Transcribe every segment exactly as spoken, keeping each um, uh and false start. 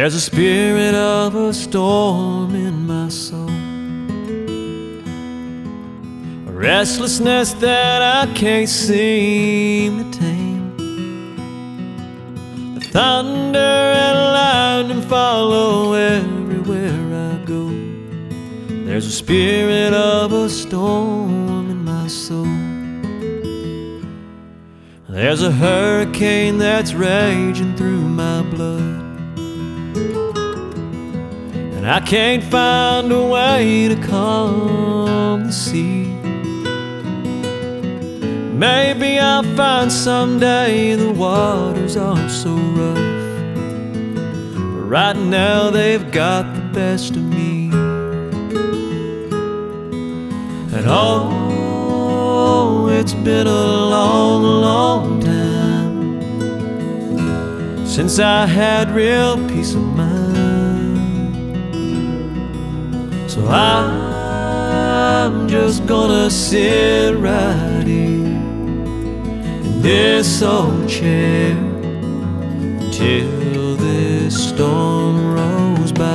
There's a spirit of a storm in my soul, a restlessness that I can't seem to tame. The thunder and lightning follow everywhere I go. There's a spirit of a storm in my soul. There's a hurricane that's raging through my blood, and I can't find a way to calm the sea. Maybe I'll find someday the waters aren't so rough, but right now they've got the best of me. And oh, it's been a long, long time since I had real peace of mind. So I'm just gonna sit right here in this old chair till this storm rolls by.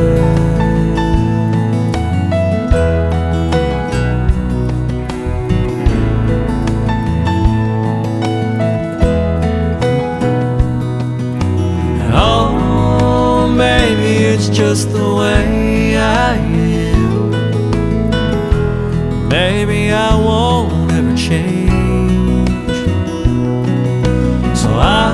It's just the way I am. Maybe I won't ever change. So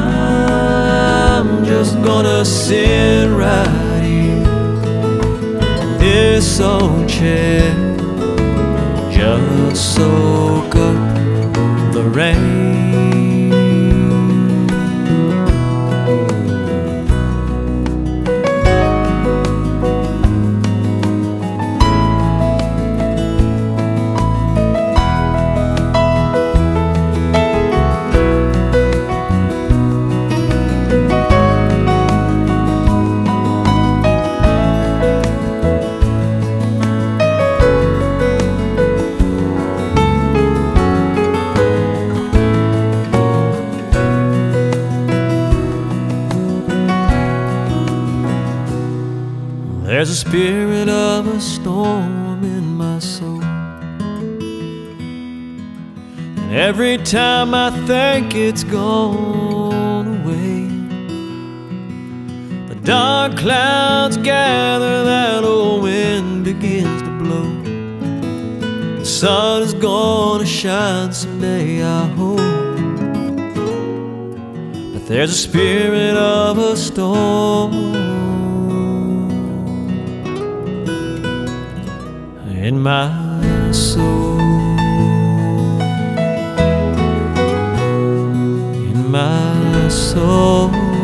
I'm just gonna sit right here in this old chair, just soak up the rain. There's a spirit of a storm in my soul, and every time I think it's gone away, the dark clouds gather, that old wind begins to blow. The sun is gonna shine someday, I hope, but there's a spirit of a storm in my soul, in my soul.